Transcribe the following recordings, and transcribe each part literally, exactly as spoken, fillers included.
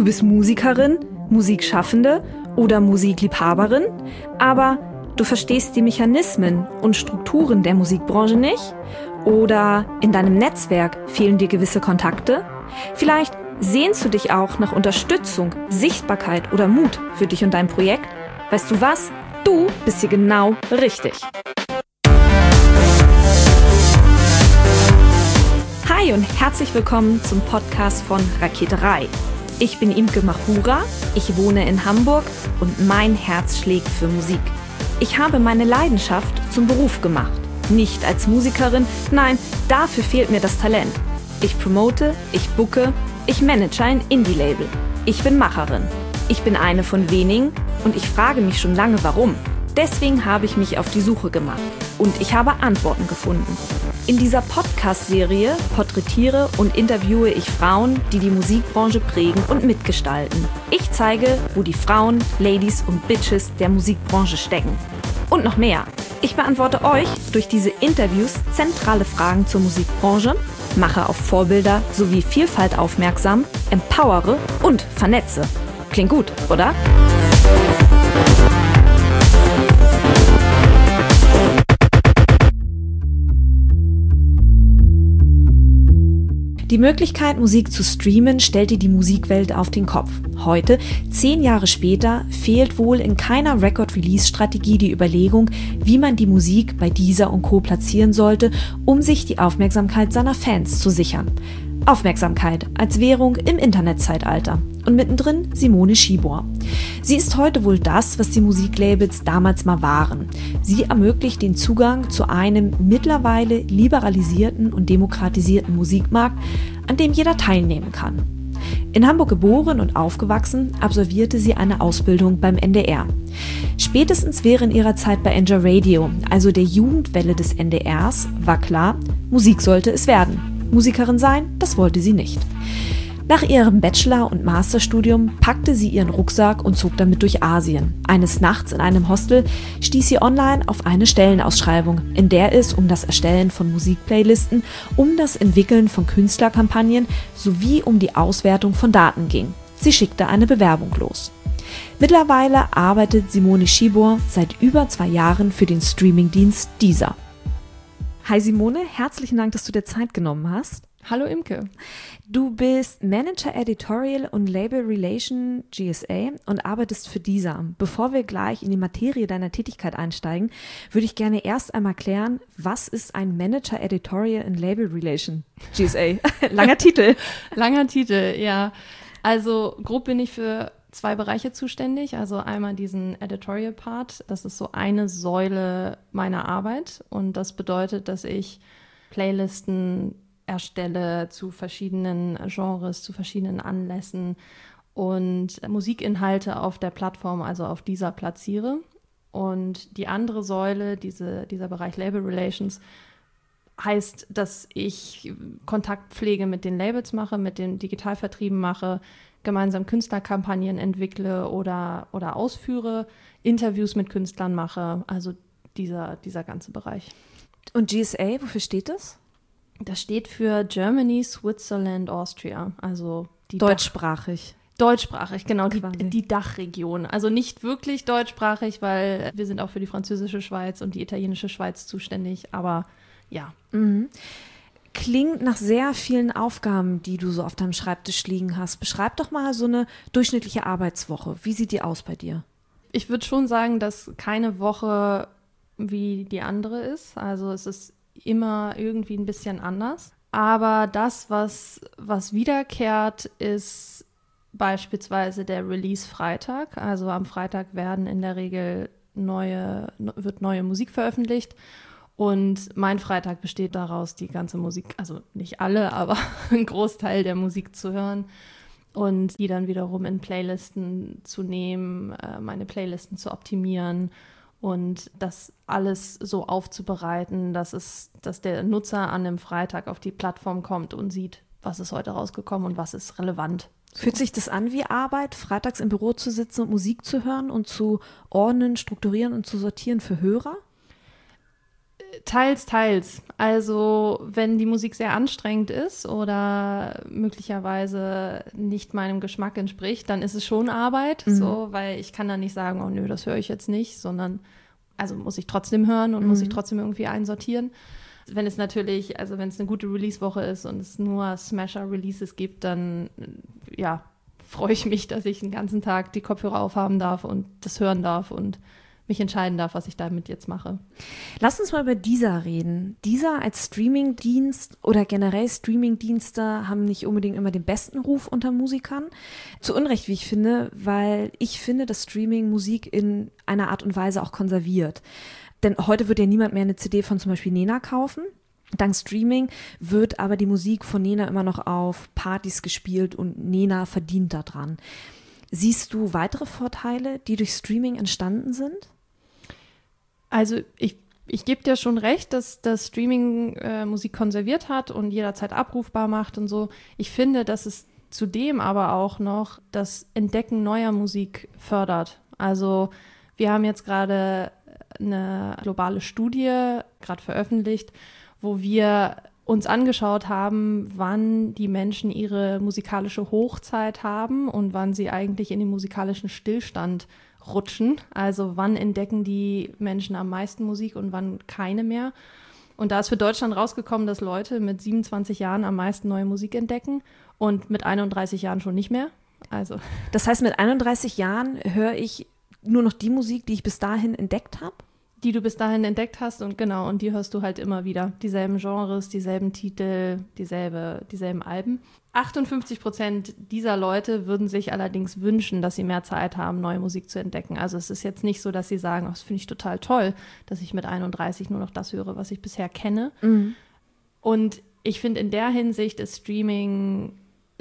Du bist Musikerin, Musikschaffende oder Musikliebhaberin, aber du verstehst die Mechanismen und Strukturen der Musikbranche nicht? Oder in deinem Netzwerk fehlen dir gewisse Kontakte? Vielleicht sehnst du dich auch nach Unterstützung, Sichtbarkeit oder Mut für dich und dein Projekt? Weißt du was? Du bist hier genau richtig. Hi und herzlich willkommen zum Podcast von Raketerei. Ich bin Imke Machura, ich wohne in Hamburg und mein Herz schlägt für Musik. Ich habe meine Leidenschaft zum Beruf gemacht. Nicht als Musikerin, nein, dafür fehlt mir das Talent. Ich promote, ich booke, ich manage ein Indie-Label. Ich bin Macherin. Ich bin eine von wenigen und ich frage mich schon lange, warum. Deswegen habe ich mich auf die Suche gemacht und ich habe Antworten gefunden. In dieser Podcast-Serie porträtiere und interviewe ich Frauen, die die Musikbranche prägen und mitgestalten. Ich zeige, wo die Frauen, Ladies und Bitches der Musikbranche stecken. Und noch mehr. Ich beantworte euch durch diese Interviews zentrale Fragen zur Musikbranche, mache auf Vorbilder sowie Vielfalt aufmerksam, empowere und vernetze. Klingt gut, oder? Die Möglichkeit, Musik zu streamen, stellte die Musikwelt auf den Kopf. Heute, zehn Jahre später, fehlt wohl in keiner Record-Release-Strategie die Überlegung, wie man die Musik bei Deezer und Co. platzieren sollte, um sich die Aufmerksamkeit seiner Fans zu sichern. Aufmerksamkeit als Währung im Internetzeitalter. Und mittendrin Simone Schibor. Sie ist heute wohl das, was die Musiklabels damals mal waren. Sie ermöglicht den Zugang zu einem mittlerweile liberalisierten und demokratisierten Musikmarkt, an dem jeder teilnehmen kann. In Hamburg geboren und aufgewachsen, absolvierte sie eine Ausbildung beim N D R. Spätestens während ihrer Zeit bei Enjoy Radio, also der Jugendwelle des N D Rs, war klar, Musik sollte es werden. Musikerin sein, das wollte sie nicht. Nach ihrem Bachelor- und Masterstudium packte sie ihren Rucksack und zog damit durch Asien. Eines Nachts in einem Hostel stieß sie online auf eine Stellenausschreibung, in der es um das Erstellen von Musikplaylisten, um das Entwickeln von Künstlerkampagnen sowie um die Auswertung von Daten ging. Sie schickte eine Bewerbung los. Mittlerweile arbeitet Simone Schibor seit über zwei Jahren für den Streamingdienst Deezer. Hi Simone, herzlichen Dank, dass du dir Zeit genommen hast. Hallo Imke. Du bist Manager Editorial und Label Relation G S A und arbeitest für Deezer. Bevor wir gleich in die Materie deiner Tätigkeit einsteigen, würde ich gerne erst einmal klären, was ist ein Manager Editorial und Label Relation G S A? Langer Titel. Langer Titel, ja. Also grob bin ich für zwei Bereiche zuständig. Also einmal diesen Editorial-Part, das ist so eine Säule meiner Arbeit und das bedeutet, dass ich Playlisten erstelle zu verschiedenen Genres, zu verschiedenen Anlässen und Musikinhalte auf der Plattform, also auf dieser platziere. Und die andere Säule, diese, dieser Bereich Label Relations, heißt, dass ich Kontaktpflege mit den Labels mache, mit den Digitalvertrieben mache, gemeinsam Künstlerkampagnen entwickle oder, oder ausführe, Interviews mit Künstlern mache, also dieser, dieser ganze Bereich. Und G S A, wofür steht das? Das steht für Germany, Switzerland, Austria, also die deutschsprachig. Dach- deutschsprachig, genau, die, die Dachregion. Also nicht wirklich deutschsprachig, weil wir sind auch für die französische Schweiz und die italienische Schweiz zuständig, aber ja. Mhm. Klingt nach sehr vielen Aufgaben, die du so auf deinem Schreibtisch liegen hast. Beschreib doch mal so eine durchschnittliche Arbeitswoche. Wie sieht die aus bei dir? Ich würde schon sagen, dass keine Woche wie die andere ist. Also es ist immer irgendwie ein bisschen anders. Aber das, was, was wiederkehrt, ist beispielsweise der Release-Freitag. Also am Freitag werden in der Regel neue, wird neue Musik veröffentlicht. Und mein Freitag besteht daraus, die ganze Musik, also nicht alle, aber ein Großteil der Musik zu hören und die dann wiederum in Playlisten zu nehmen, meine Playlisten zu optimieren und das alles so aufzubereiten, dass es, dass der Nutzer an einem Freitag auf die Plattform kommt und sieht, was ist heute rausgekommen und was ist relevant. Fühlt sich das an wie Arbeit, freitags im Büro zu sitzen und Musik zu hören und zu ordnen, strukturieren und zu sortieren für Hörer? Teils, teils. Also wenn die Musik sehr anstrengend ist oder möglicherweise nicht meinem Geschmack entspricht, dann ist es schon Arbeit, mhm. so, weil ich kann dann nicht sagen, oh nö, das höre ich jetzt nicht, sondern also muss ich trotzdem hören und mhm. muss ich trotzdem irgendwie einsortieren. Wenn es natürlich, also wenn es eine gute Release-Woche ist und es nur Smasher-Releases gibt, dann ja, freue ich mich, dass ich den ganzen Tag die Kopfhörer aufhaben darf und das hören darf und mich entscheiden darf, was ich damit jetzt mache. Lass uns mal über Deezer reden. Deezer als Streamingdienst oder generell Streamingdienste haben nicht unbedingt immer den besten Ruf unter Musikern. Zu Unrecht, wie ich finde, weil ich finde, dass Streaming Musik in einer Art und Weise auch konserviert. Denn heute wird ja niemand mehr eine C D von zum Beispiel Nena kaufen. Dank Streaming wird aber die Musik von Nena immer noch auf Partys gespielt und Nena verdient daran. Siehst du weitere Vorteile, die durch Streaming entstanden sind? Also ich, ich gebe dir schon recht, dass das Streaming äh, Musik konserviert hat und jederzeit abrufbar macht und so. Ich finde, dass es zudem aber auch noch das Entdecken neuer Musik fördert. Also wir haben jetzt gerade eine globale Studie, gerade veröffentlicht, wo wir uns angeschaut haben, wann die Menschen ihre musikalische Hochzeit haben und wann sie eigentlich in den musikalischen Stillstand rutschen. Also wann entdecken die Menschen am meisten Musik und wann keine mehr. Und da ist für Deutschland rausgekommen, dass Leute mit siebenundzwanzig Jahren am meisten neue Musik entdecken und mit einunddreißig Jahren schon nicht mehr. Also das heißt, mit einunddreißig Jahren höre ich nur noch die Musik, die ich bis dahin entdeckt habe? Die du bis dahin entdeckt hast und genau, und die hörst du halt immer wieder. Dieselben Genres, dieselben Titel, dieselbe, dieselben Alben. achtundfünfzig Prozent dieser Leute würden sich allerdings wünschen, dass sie mehr Zeit haben, neue Musik zu entdecken. Also es ist jetzt nicht so, dass sie sagen, oh, das finde ich total toll, dass ich mit einunddreißig nur noch das höre, was ich bisher kenne. Mhm. Und ich finde, in der Hinsicht ist Streaming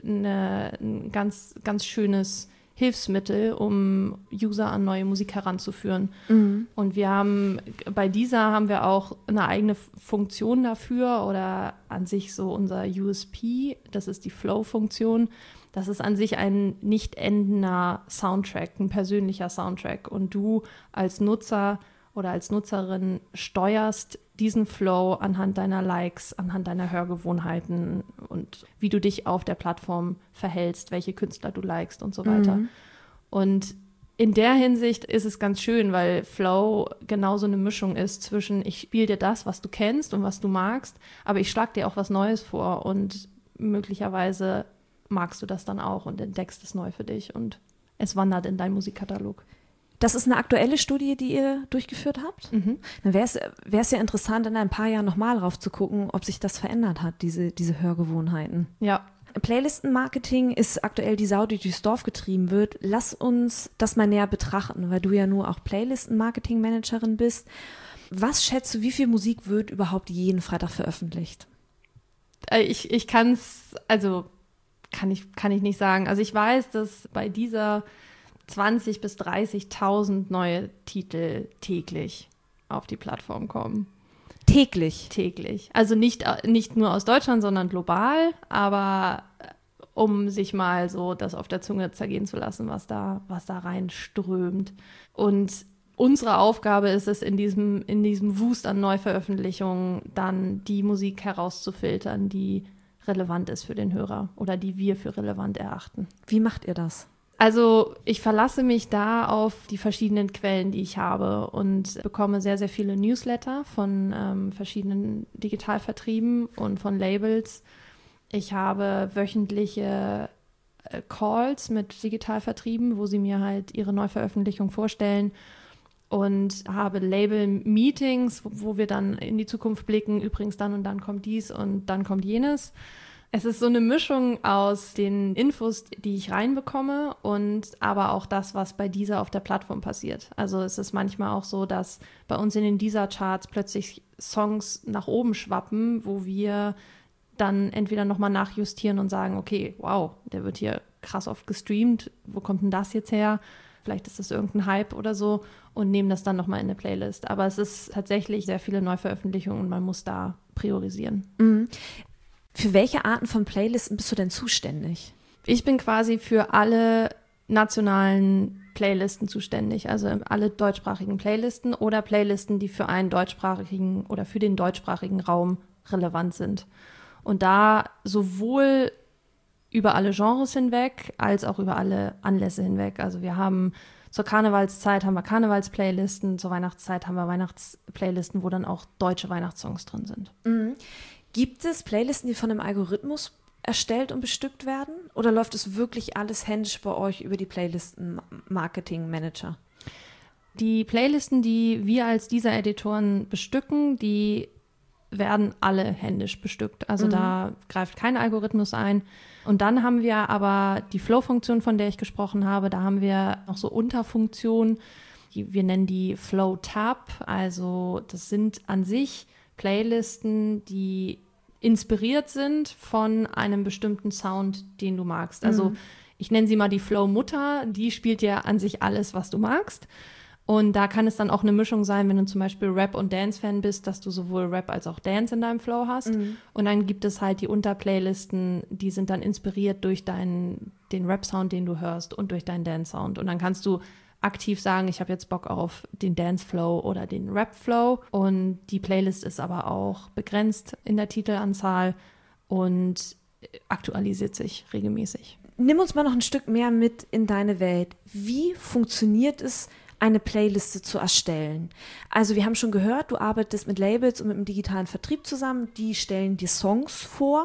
eine, ein ganz, ganz schönes Hilfsmittel, um User an neue Musik heranzuführen. Mhm. Und wir haben, bei Deezer haben wir auch eine eigene Funktion dafür oder an sich so unser U S P, das ist die Flow-Funktion. Das ist an sich ein nicht endender Soundtrack, ein persönlicher Soundtrack. Und du als Nutzer oder als Nutzerin steuerst diesen Flow anhand deiner Likes, anhand deiner Hörgewohnheiten und wie du dich auf der Plattform verhältst, welche Künstler du likest und so weiter. Mhm. Und in der Hinsicht ist es ganz schön, weil Flow genauso eine Mischung ist zwischen ich spiele dir das, was du kennst und was du magst, aber ich schlage dir auch was Neues vor und möglicherweise magst du das dann auch und entdeckst es neu für dich und es wandert in deinen Musikkatalog. Das ist eine aktuelle Studie, die ihr durchgeführt habt? Mhm. Dann wäre es ja interessant, in ein paar Jahren nochmal drauf zu gucken, ob sich das verändert hat, diese, diese Hörgewohnheiten. Ja. Playlistenmarketing ist aktuell die Sau, die durchs Dorf getrieben wird. Lass uns das mal näher betrachten, weil du ja nur auch Playlistenmarketing-Managerin bist. Was schätzt du, wie viel Musik wird überhaupt jeden Freitag veröffentlicht? Ich, ich kann es, also kann ich, kann ich nicht sagen. Also ich weiß, dass bei dieser zwanzigtausend bis dreißigtausend neue Titel täglich auf die Plattform kommen. Täglich? Täglich. Also nicht, nicht nur aus Deutschland, sondern global, aber um sich mal so das auf der Zunge zergehen zu lassen, was da, was da reinströmt. Und unsere Aufgabe ist es, in diesem, in diesem Wust an Neuveröffentlichungen dann die Musik herauszufiltern, die relevant ist für den Hörer oder die wir für relevant erachten. Wie macht ihr das? Also ich verlasse mich da auf die verschiedenen Quellen, die ich habe und bekomme sehr, sehr viele Newsletter von ähm, verschiedenen Digitalvertrieben und von Labels. Ich habe wöchentliche äh, Calls mit Digitalvertrieben, wo sie mir halt ihre Neuveröffentlichung vorstellen und habe Label-Meetings, wo, wo wir dann in die Zukunft blicken. Übrigens, dann und dann kommt dies und dann kommt jenes. Es ist so eine Mischung aus den Infos, die ich reinbekomme und aber auch das, was bei Deezer auf der Plattform passiert. Also es ist manchmal auch so, dass bei uns in den Deezer-Charts plötzlich Songs nach oben schwappen, wo wir dann entweder nochmal nachjustieren und sagen, okay, wow, der wird hier krass oft gestreamt, wo kommt denn das jetzt her? Vielleicht ist das irgendein Hype oder so und nehmen das dann nochmal in eine Playlist. Aber es ist tatsächlich sehr viele Neuveröffentlichungen und man muss da priorisieren. Mhm. Für welche Arten von Playlisten bist du denn zuständig? Ich bin quasi für alle nationalen Playlisten zuständig, also alle deutschsprachigen Playlisten oder Playlisten, die für einen deutschsprachigen oder für den deutschsprachigen Raum relevant sind. Und da sowohl über alle Genres hinweg, als auch über alle Anlässe hinweg. Also wir haben zur Karnevalszeit haben wir Karnevalsplaylisten, zur Weihnachtszeit haben wir Weihnachtsplaylisten, wo dann auch deutsche Weihnachtssongs drin sind. Mhm. Gibt es Playlisten, die von einem Algorithmus erstellt und bestückt werden? Oder läuft es wirklich alles händisch bei euch über die Playlisten-Marketing-Manager? Die Playlisten, die wir als Deezer-Editoren bestücken, die werden alle händisch bestückt. Also mhm. da greift kein Algorithmus ein. Und dann haben wir aber die Flow-Funktion, von der ich gesprochen habe. Da haben wir noch so Unterfunktionen. Die, wir nennen die Flow-Tab. Also das sind an sich Playlisten, die inspiriert sind von einem bestimmten Sound, den du magst. Also mhm. ich nenne sie mal die Flow-Mutter, die spielt ja an sich alles, was du magst. Und da kann es dann auch eine Mischung sein, wenn du zum Beispiel Rap- und Dance-Fan bist, dass du sowohl Rap als auch Dance in deinem Flow hast. Mhm. Und dann gibt es halt die Unterplaylisten, die sind dann inspiriert durch deinen, den Rap-Sound, den du hörst und durch deinen Dance-Sound. Und dann kannst du aktiv sagen, ich habe jetzt Bock auf den Dance-Flow oder den Rap-Flow. Und die Playlist ist aber auch begrenzt in der Titelanzahl und aktualisiert sich regelmäßig. Nimm uns mal noch ein Stück mehr mit in deine Welt. Wie funktioniert es, eine Playliste zu erstellen? Also wir haben schon gehört, du arbeitest mit Labels und mit dem digitalen Vertrieb zusammen, die stellen dir Songs vor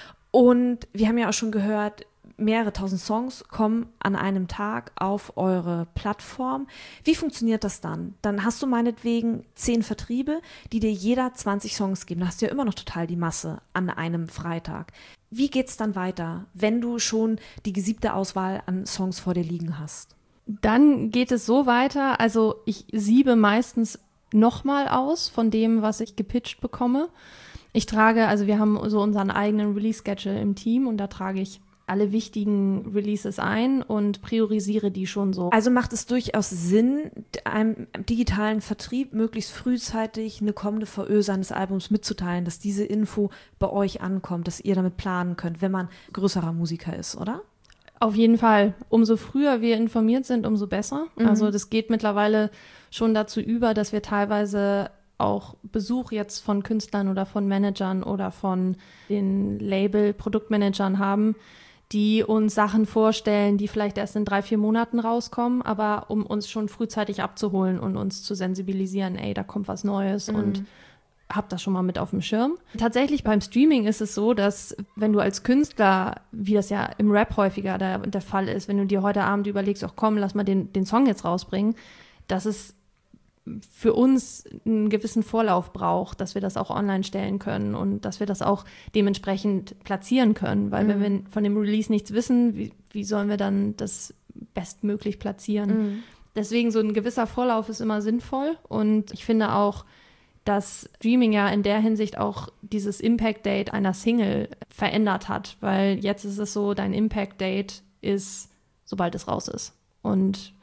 und wir haben ja auch schon gehört, mehrere tausend Songs kommen an einem Tag auf eure Plattform. Wie funktioniert das dann? Dann hast du meinetwegen zehn Vertriebe, die dir jeder zwanzig Songs geben. Da hast du ja immer noch total die Masse an einem Freitag. Wie geht's dann weiter, wenn du schon die gesiebte Auswahl an Songs vor dir liegen hast? Dann geht es so weiter, also ich siebe meistens nochmal aus von dem, was ich gepitcht bekomme. Ich trage, also wir haben so unseren eigenen Release-Schedule im Team und da trage ich alle wichtigen Releases ein und priorisiere die schon so. Also macht es durchaus Sinn, einem digitalen Vertrieb möglichst frühzeitig eine kommende V Ö seines Albums mitzuteilen, dass diese Info bei euch ankommt, dass ihr damit planen könnt, wenn man größerer Musiker ist, oder? Auf jeden Fall. Umso früher wir informiert sind, umso besser. Mhm. Also das geht mittlerweile schon dazu über, dass wir teilweise auch Besuch jetzt von Künstlern oder von Managern oder von den Label-Produktmanagern haben, die uns Sachen vorstellen, die vielleicht erst in drei, vier Monaten rauskommen, aber um uns schon frühzeitig abzuholen und uns zu sensibilisieren, ey, da kommt was Neues mhm. und hab das schon mal mit auf dem Schirm. Tatsächlich beim Streaming ist es so, dass wenn du als Künstler, wie das ja im Rap häufiger der, der Fall ist, wenn du dir heute Abend überlegst, ach komm, lass mal den, den Song jetzt rausbringen, dass es für uns einen gewissen Vorlauf braucht, dass wir das auch online stellen können und dass wir das auch dementsprechend platzieren können, weil mhm. wenn wir von dem Release nichts wissen, wie, wie sollen wir dann das bestmöglich platzieren? Mhm. Deswegen so ein gewisser Vorlauf ist immer sinnvoll und ich finde auch, dass Streaming ja in der Hinsicht auch dieses Impact-Date einer Single verändert hat, weil jetzt ist es so, dein Impact-Date ist, sobald es raus ist und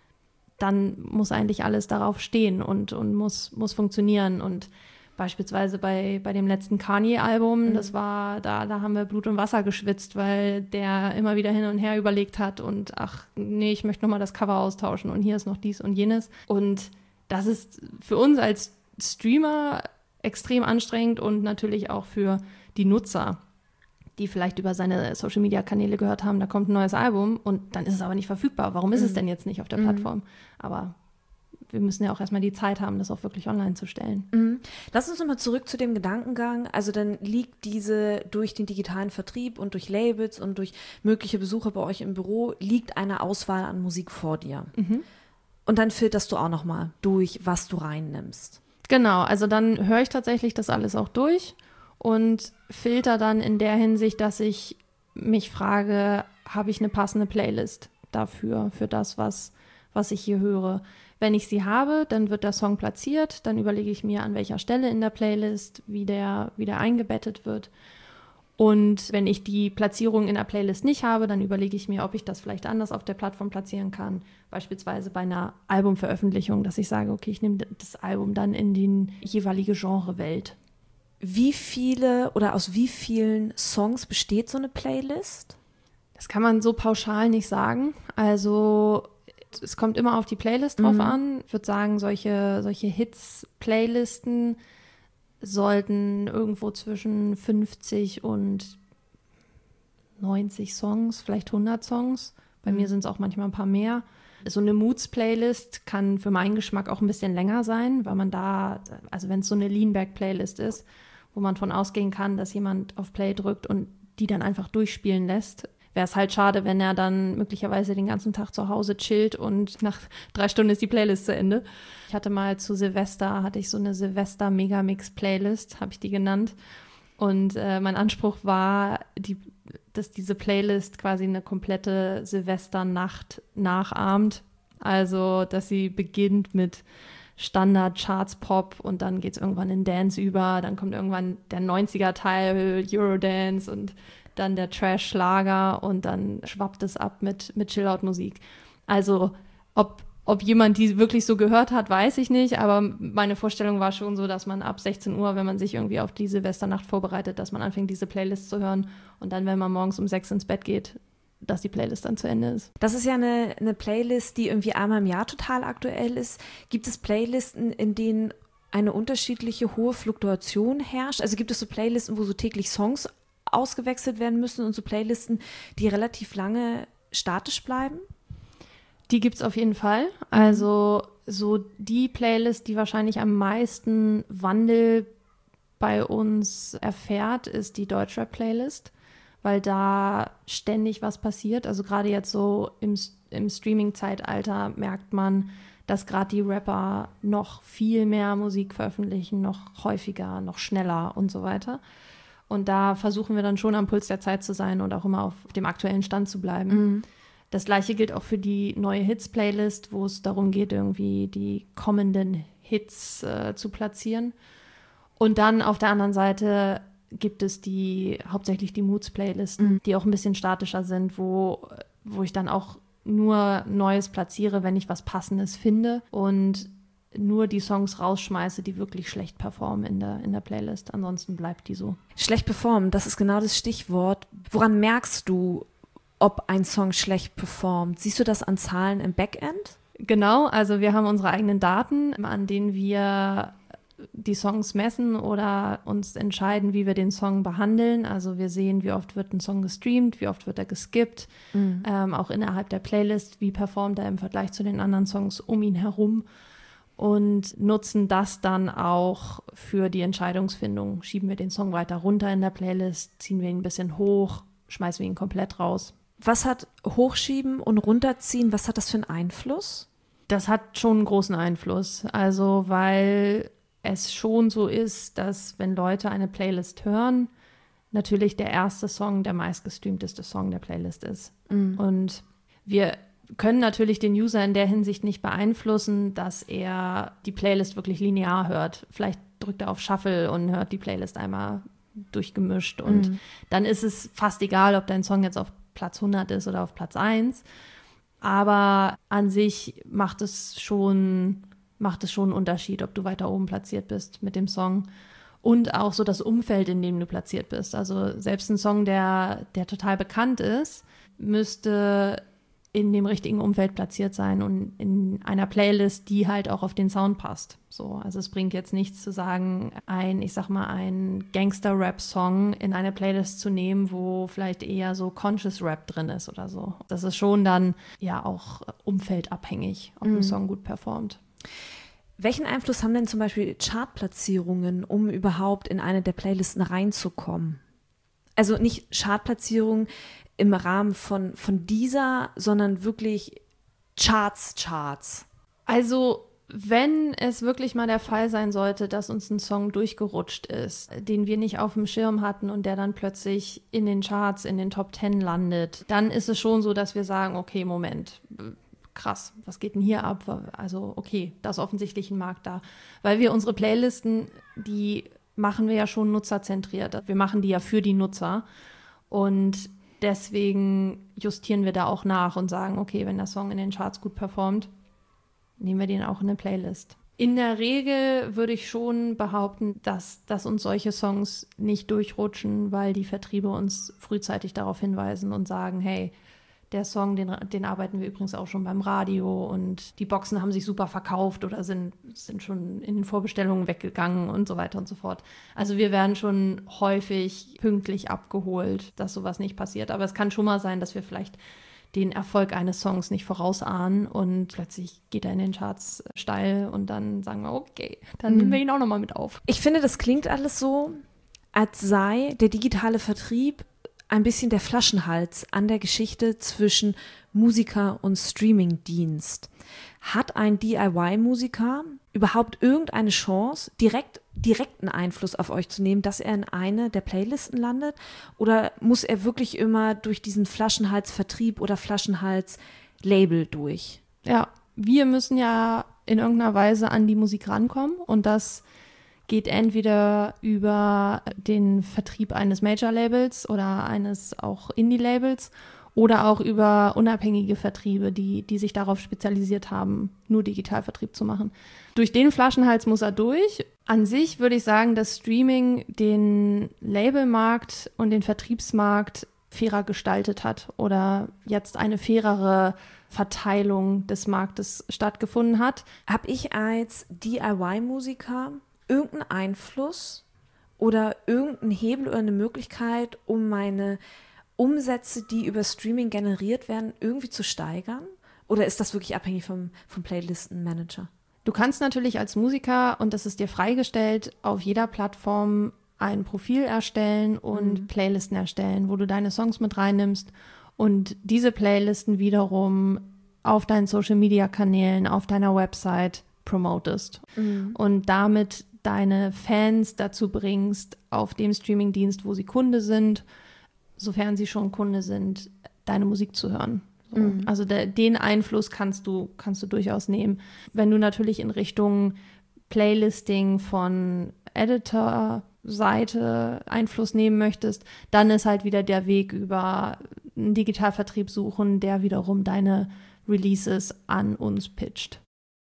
dann muss eigentlich alles darauf stehen und, und muss, muss funktionieren. Und beispielsweise bei, bei dem letzten Kanye-Album, mhm. das war, da, da haben wir Blut und Wasser geschwitzt, weil der immer wieder hin und her überlegt hat und ach, nee, ich möchte nochmal das Cover austauschen und hier ist noch dies und jenes. Und das ist für uns als Streamer extrem anstrengend und natürlich auch für die Nutzer, die vielleicht über seine Social-Media-Kanäle gehört haben, da kommt ein neues Album und dann ist es aber nicht verfügbar. Warum ist mhm. es denn jetzt nicht auf der Plattform? Mhm. Aber wir müssen ja auch erstmal die Zeit haben, das auch wirklich online zu stellen. Mhm. Lass uns nochmal zurück zu dem Gedankengang. Also dann liegt diese durch den digitalen Vertrieb und durch Labels und durch mögliche Besucher bei euch im Büro, liegt eine Auswahl an Musik vor dir. Mhm. Und dann filterst du auch nochmal durch, was du reinnimmst. Genau, also dann höre ich tatsächlich das alles auch durch und filter dann in der Hinsicht, dass ich mich frage, habe ich eine passende Playlist dafür, für das, was, was ich hier höre. Wenn ich sie habe, dann wird der Song platziert, dann überlege ich mir, an welcher Stelle in der Playlist, wie der, wie der eingebettet wird. Und wenn ich die Platzierung in der Playlist nicht habe, dann überlege ich mir, ob ich das vielleicht anders auf der Plattform platzieren kann. Beispielsweise bei einer Albumveröffentlichung, dass ich sage, okay, ich nehme das Album dann in die jeweilige Genrewelt. Wie viele oder aus wie vielen Songs besteht so eine Playlist? Das kann man so pauschal nicht sagen. Also es kommt immer auf die Playlist drauf mhm. an. Ich würde sagen, solche, solche Hits-Playlisten sollten irgendwo zwischen fünfzig und neunzig Songs, vielleicht hundert Songs. Bei mhm. mir sind es auch manchmal ein paar mehr. So eine Moods-Playlist kann für meinen Geschmack auch ein bisschen länger sein, weil man da, also wenn es so eine Lean-Back-Playlist ist, wo man von ausgehen kann, dass jemand auf Play drückt und die dann einfach durchspielen lässt, wäre es halt schade, wenn er dann möglicherweise den ganzen Tag zu Hause chillt und nach drei Stunden ist die Playlist zu Ende. Ich hatte mal zu Silvester, hatte ich so eine Silvester-Megamix-Playlist, habe ich die genannt. Und äh, mein Anspruch war, die, dass diese Playlist quasi eine komplette Silvesternacht nachahmt. Also, dass sie beginnt mit Standard-Charts-Pop und dann geht es irgendwann in Dance über. Dann kommt irgendwann der neunziger-Teil, Eurodance und dann der Trash-Schlager und dann schwappt es ab mit, mit Chill-Out-Musik. Also ob, ob jemand die wirklich so gehört hat, weiß ich nicht, aber meine Vorstellung war schon so, dass man ab sechzehn Uhr, wenn man sich irgendwie auf die Silvesternacht vorbereitet, dass man anfängt, diese Playlist zu hören und dann, wenn man morgens um sechs ins Bett geht, dass die Playlist dann zu Ende ist. Das ist ja eine, eine Playlist, die irgendwie einmal im Jahr total aktuell ist. Gibt es Playlisten, in denen eine unterschiedliche hohe Fluktuation herrscht? Also gibt es so Playlisten, wo so täglich Songs ausgewechselt werden müssen und so Playlisten, die relativ lange statisch bleiben? Die gibt es auf jeden Fall. Also so die Playlist, die wahrscheinlich am meisten Wandel bei uns erfährt, ist die Deutschrap-Playlist, weil da ständig was passiert. Also gerade jetzt so im, im Streaming-Zeitalter merkt man, dass gerade die Rapper noch viel mehr Musik veröffentlichen, noch häufiger, noch schneller und so weiter. Und da versuchen wir dann schon am Puls der Zeit zu sein und auch immer auf dem aktuellen Stand zu bleiben. Mhm. Das Gleiche gilt auch für die neue Hits-Playlist, wo es darum geht, irgendwie die kommenden Hits äh, zu platzieren. Und dann auf der anderen Seite gibt es die hauptsächlich die Moods-Playlisten, mhm. die auch ein bisschen statischer sind, wo, wo ich dann auch nur Neues platziere, wenn ich was Passendes finde und nur die Songs rausschmeiße, die wirklich schlecht performen in der, in der Playlist. Ansonsten bleibt die so. Schlecht performen, das ist genau das Stichwort. Woran merkst du, ob ein Song schlecht performt? Siehst du das an Zahlen im Backend? Genau, also wir haben unsere eigenen Daten, an denen wir die Songs messen oder uns entscheiden, wie wir den Song behandeln. Also wir sehen, wie oft wird ein Song gestreamt, wie oft wird er geskippt, mhm. ähm, auch innerhalb der Playlist, wie performt er im Vergleich zu den anderen Songs um ihn herum. Und nutzen das dann auch für die Entscheidungsfindung. Schieben wir den Song weiter runter in der Playlist, ziehen wir ihn ein bisschen hoch, schmeißen wir ihn komplett raus. Was hat Hochschieben und Runterziehen, was hat das für einen Einfluss? Das hat schon einen großen Einfluss. Also weil es schon so ist, dass wenn Leute eine Playlist hören, natürlich der erste Song der meistgestreamteste Song der Playlist ist. Mhm. Und wir können natürlich den User in der Hinsicht nicht beeinflussen, dass er die Playlist wirklich linear hört. Vielleicht drückt er auf Shuffle und hört die Playlist einmal durchgemischt. Und mhm. dann ist es fast egal, ob dein Song jetzt auf Platz hundert ist oder auf Platz eins. Aber an sich macht es schon, macht es schon einen Unterschied, ob du weiter oben platziert bist mit dem Song. Und auch so das Umfeld, in dem du platziert bist. Also selbst ein Song, der, der total bekannt ist, müsste in dem richtigen Umfeld platziert sein und in einer Playlist, die halt auch auf den Sound passt. So, also es bringt jetzt nichts zu sagen, ein, ich sag mal, ein Gangster-Rap-Song in eine Playlist zu nehmen, wo vielleicht eher so Conscious Rap drin ist oder so. Das ist schon dann ja auch umfeldabhängig, ob mhm. ein Song gut performt. Welchen Einfluss haben denn zum Beispiel Chartplatzierungen, um überhaupt in eine der Playlisten reinzukommen? Also nicht Chartplatzierungen im Rahmen von, von dieser, sondern wirklich Charts, Charts. Also wenn es wirklich mal der Fall sein sollte, dass uns ein Song durchgerutscht ist, den wir nicht auf dem Schirm hatten und der dann plötzlich in den Charts, in den Top Ten landet, dann ist es schon so, dass wir sagen, okay, Moment, krass, was geht denn hier ab? Also okay, da ist offensichtlich ein Markt da. Weil wir unsere Playlisten, die machen wir ja schon nutzerzentriert. Wir machen die ja für die Nutzer und deswegen justieren wir da auch nach und sagen, okay, wenn der Song in den Charts gut performt, nehmen wir den auch in eine Playlist. In der Regel würde ich schon behaupten, dass, dass uns solche Songs nicht durchrutschen, weil die Vertriebe uns frühzeitig darauf hinweisen und sagen, hey, der Song, den, den arbeiten wir übrigens auch schon beim Radio und die Boxen haben sich super verkauft oder sind, sind schon in den Vorbestellungen weggegangen und so weiter und so fort. Also wir werden schon häufig pünktlich abgeholt, dass sowas nicht passiert. Aber es kann schon mal sein, dass wir vielleicht den Erfolg eines Songs nicht vorausahnen und plötzlich geht er in den Charts steil und dann sagen wir, okay, dann Mhm. nehmen wir ihn auch nochmal mit auf. Ich finde, das klingt alles so, als sei der digitale Vertrieb ein bisschen der Flaschenhals an der Geschichte zwischen Musiker und Streamingdienst. Hat ein D I Y-Musiker überhaupt irgendeine Chance, direkt direkten Einfluss auf euch zu nehmen, dass er in eine der Playlisten landet? Oder muss er wirklich immer durch diesen Flaschenhals-Vertrieb oder Flaschenhals-Label durch? Ja, wir müssen ja in irgendeiner Weise an die Musik rankommen und das geht entweder über den Vertrieb eines Major-Labels oder eines auch Indie-Labels oder auch über unabhängige Vertriebe, die, die sich darauf spezialisiert haben, nur Digitalvertrieb zu machen. Durch den Flaschenhals muss er durch. An sich würde ich sagen, dass Streaming den Labelmarkt und den Vertriebsmarkt fairer gestaltet hat oder jetzt eine fairere Verteilung des Marktes stattgefunden hat. Habe ich als D I Y-Musiker irgendeinen Einfluss oder irgendeinen Hebel oder eine Möglichkeit, um meine Umsätze, die über Streaming generiert werden, irgendwie zu steigern? Oder ist das wirklich abhängig vom, vom Playlistenmanager? Du kannst natürlich als Musiker, und das ist dir freigestellt, auf jeder Plattform ein Profil erstellen und mhm. Playlisten erstellen, wo du deine Songs mit reinnimmst und diese Playlisten wiederum auf deinen Social-Media-Kanälen, auf deiner Website promotest mhm. und damit deine Fans dazu bringst, auf dem Streamingdienst, wo sie Kunde sind, sofern sie schon Kunde sind, deine Musik zu hören. So. Mhm. Also de, den Einfluss kannst du, kannst du durchaus nehmen. Wenn du natürlich in Richtung Playlisting von Editor-Seite Einfluss nehmen möchtest, dann ist halt wieder der Weg über einen Digitalvertrieb suchen, der wiederum deine Releases an uns pitcht.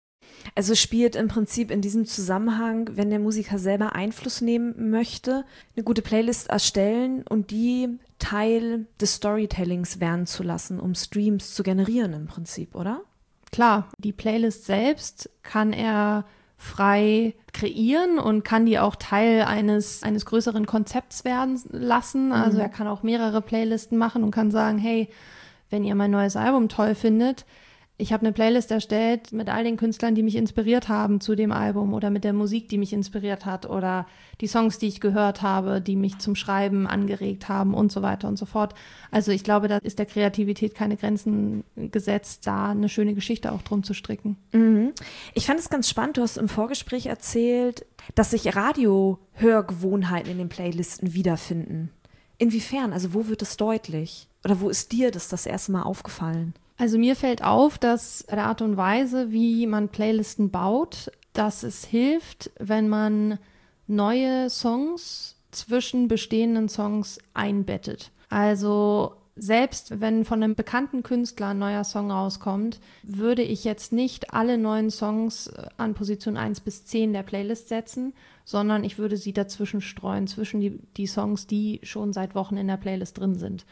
Also spielt im Prinzip in diesem Zusammenhang, wenn der Musiker selber Einfluss nehmen möchte, eine gute Playlist erstellen und die Teil des Storytellings werden zu lassen, um Streams zu generieren im Prinzip, oder? Klar, die Playlist selbst kann er frei kreieren und kann die auch Teil eines, eines größeren Konzepts werden lassen. Also mhm. er kann auch mehrere Playlisten machen und kann sagen, hey, wenn ihr mein neues Album toll findet, ich habe eine Playlist erstellt mit all den Künstlern, die mich inspiriert haben zu dem Album oder mit der Musik, die mich inspiriert hat oder die Songs, die ich gehört habe, die mich zum Schreiben angeregt haben und so weiter und so fort. Also ich glaube, da ist der Kreativität keine Grenzen gesetzt, da eine schöne Geschichte auch drum zu stricken. Mhm. Ich fand es ganz spannend, du hast im Vorgespräch erzählt, dass sich Radiohörgewohnheiten in den Playlisten wiederfinden. Inwiefern? Also wo wird es deutlich? Oder wo ist dir das das erste Mal aufgefallen? Also mir fällt auf, dass der Art und Weise, wie man Playlisten baut, dass es hilft, wenn man neue Songs zwischen bestehenden Songs einbettet. Also selbst wenn von einem bekannten Künstler ein neuer Song rauskommt, würde ich jetzt nicht alle neuen Songs an Position eins bis zehn der Playlist setzen, sondern ich würde sie dazwischen streuen, zwischen die, die Songs, die schon seit Wochen in der Playlist drin sind.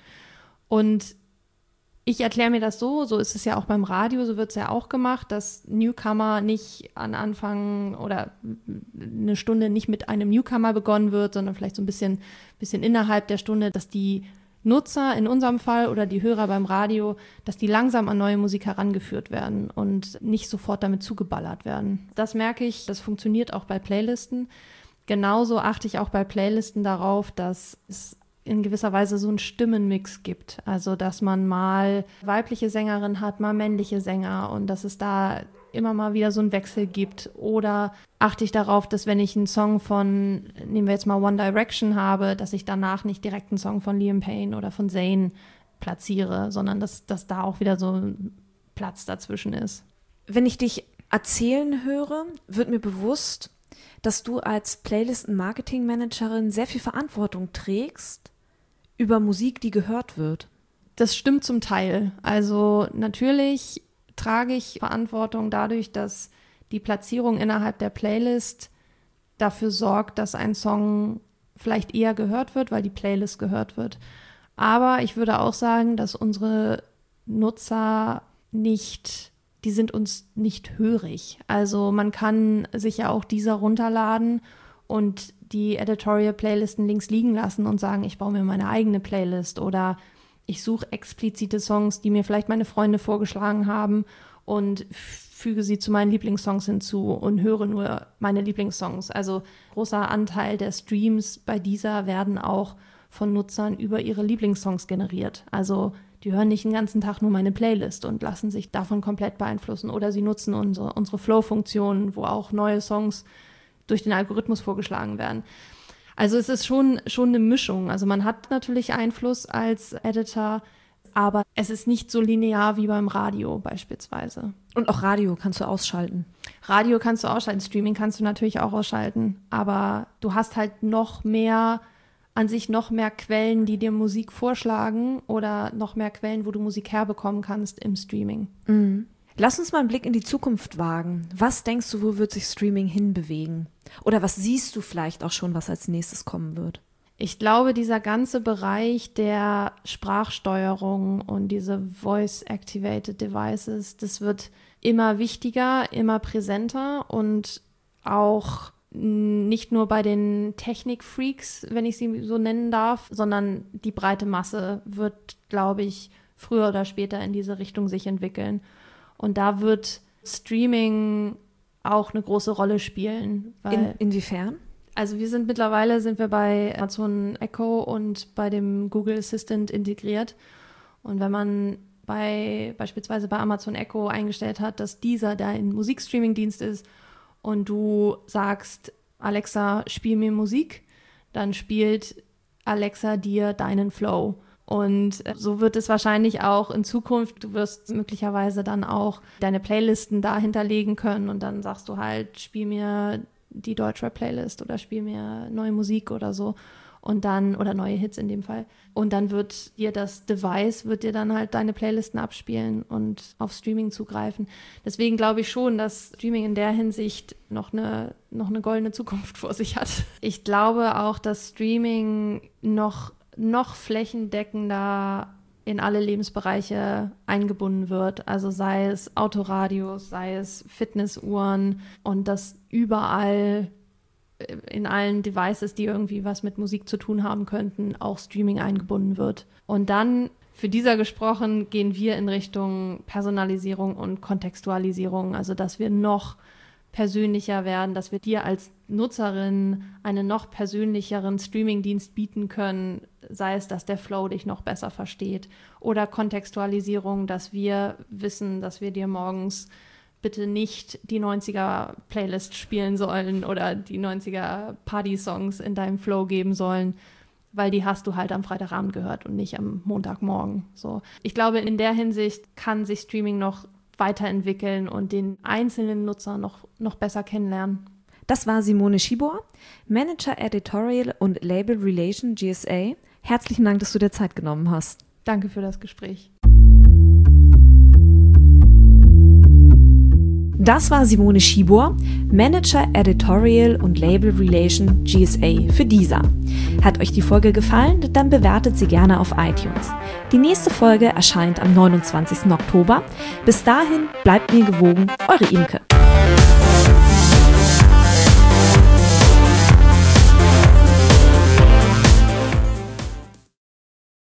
Und ich erkläre mir das so, so ist es ja auch beim Radio, so wird es ja auch gemacht, dass Newcomer nicht an Anfang oder eine Stunde nicht mit einem Newcomer begonnen wird, sondern vielleicht so ein bisschen, bisschen innerhalb der Stunde, dass die Nutzer in unserem Fall oder die Hörer beim Radio, dass die langsam an neue Musik herangeführt werden und nicht sofort damit zugeballert werden. Das merke ich, das funktioniert auch bei Playlisten. Genauso achte ich auch bei Playlisten darauf, dass es in gewisser Weise so einen Stimmenmix gibt. Also, dass man mal weibliche Sängerin hat, mal männliche Sänger und dass es da immer mal wieder so einen Wechsel gibt. Oder achte ich darauf, dass wenn ich einen Song von, nehmen wir jetzt mal One Direction habe, dass ich danach nicht direkt einen Song von Liam Payne oder von Zayn platziere, sondern dass, dass da auch wieder so ein Platz dazwischen ist. Wenn ich dich erzählen höre, wird mir bewusst, dass du als Playlisten-Marketing-Managerin sehr viel Verantwortung trägst über Musik, die gehört wird. Das stimmt zum Teil. Also natürlich trage ich Verantwortung dadurch, dass die Platzierung innerhalb der Playlist dafür sorgt, dass ein Song vielleicht eher gehört wird, weil die Playlist gehört wird. Aber ich würde auch sagen, dass unsere Nutzer nicht, die sind uns nicht hörig. Also man kann sich ja auch dieser runterladen und die Editorial-Playlisten links liegen lassen und sagen, ich baue mir meine eigene Playlist oder ich suche explizite Songs, die mir vielleicht meine Freunde vorgeschlagen haben und füge sie zu meinen Lieblingssongs hinzu und höre nur meine Lieblingssongs. Also großer Anteil der Streams bei dieser werden auch von Nutzern über ihre Lieblingssongs generiert. Also die hören nicht den ganzen Tag nur meine Playlist und lassen sich davon komplett beeinflussen. Oder sie nutzen unsere, unsere Flow-Funktionen, wo auch neue Songs durch den Algorithmus vorgeschlagen werden. Also es ist schon, schon eine Mischung. Also man hat natürlich Einfluss als Editor, aber es ist nicht so linear wie beim Radio beispielsweise. Und auch Radio kannst du ausschalten. Radio kannst du ausschalten, Streaming kannst du natürlich auch ausschalten. Aber du hast halt noch mehr, an sich noch mehr Quellen, die dir Musik vorschlagen oder noch mehr Quellen, wo du Musik herbekommen kannst im Streaming. Mhm. Lass uns mal einen Blick in die Zukunft wagen. Was denkst du, wo wird sich Streaming hinbewegen? Oder was siehst du vielleicht auch schon, was als nächstes kommen wird? Ich glaube, dieser ganze Bereich der Sprachsteuerung und diese Voice-Activated Devices, das wird immer wichtiger, immer präsenter und auch nicht nur bei den Technik-Freaks, wenn ich sie so nennen darf, sondern die breite Masse wird, glaube ich, früher oder später in diese Richtung sich entwickeln. Und da wird Streaming auch eine große Rolle spielen. Weil, in, inwiefern? Also wir sind mittlerweile sind wir bei Amazon Echo und bei dem Google Assistant integriert. Und wenn man bei beispielsweise bei Amazon Echo eingestellt hat, dass dieser dein Musikstreaming-Dienst ist und du sagst, Alexa, spiel mir Musik, dann spielt Alexa dir deinen Flow. Und so wird es wahrscheinlich auch in Zukunft, du wirst möglicherweise dann auch deine Playlisten da hinterlegen können und dann sagst du halt, spiel mir die Deutschrap-Playlist oder spiel mir neue Musik oder so und dann, oder neue Hits in dem Fall. Und dann wird dir das Device, wird dir dann halt deine Playlisten abspielen und auf Streaming zugreifen. Deswegen glaube ich schon, dass Streaming in der Hinsicht noch eine, noch eine goldene Zukunft vor sich hat. Ich glaube auch, dass Streaming noch noch flächendeckender in alle Lebensbereiche eingebunden wird. Also sei es Autoradios, sei es Fitnessuhren und dass überall in allen Devices, die irgendwie was mit Musik zu tun haben könnten, auch Streaming eingebunden wird. Und dann, für dieser gesprochen, gehen wir in Richtung Personalisierung und Kontextualisierung. Also dass wir noch persönlicher werden, dass wir dir als Nutzerin einen noch persönlicheren Streaming-Dienst bieten können, sei es, dass der Flow dich noch besser versteht oder Kontextualisierung, dass wir wissen, dass wir dir morgens bitte nicht die neunziger-Playlist spielen sollen oder die neunziger-Party-Songs in deinem Flow geben sollen, weil die hast du halt am Freitagabend gehört und nicht am Montagmorgen. So. Ich glaube, in der Hinsicht kann sich Streaming noch weiterentwickeln und den einzelnen Nutzer noch, noch besser kennenlernen. Das war Simone Schibor, Manager Editorial und Label Relation G S A. Herzlichen Dank, dass du dir Zeit genommen hast. Danke für das Gespräch. Das war Simone Schibor, Manager Editorial und Label Relation G S A für Deezer. Hat euch die Folge gefallen? Dann bewertet sie gerne auf iTunes. Die nächste Folge erscheint am neunundzwanzigsten Oktober. Bis dahin bleibt mir gewogen, eure Imke.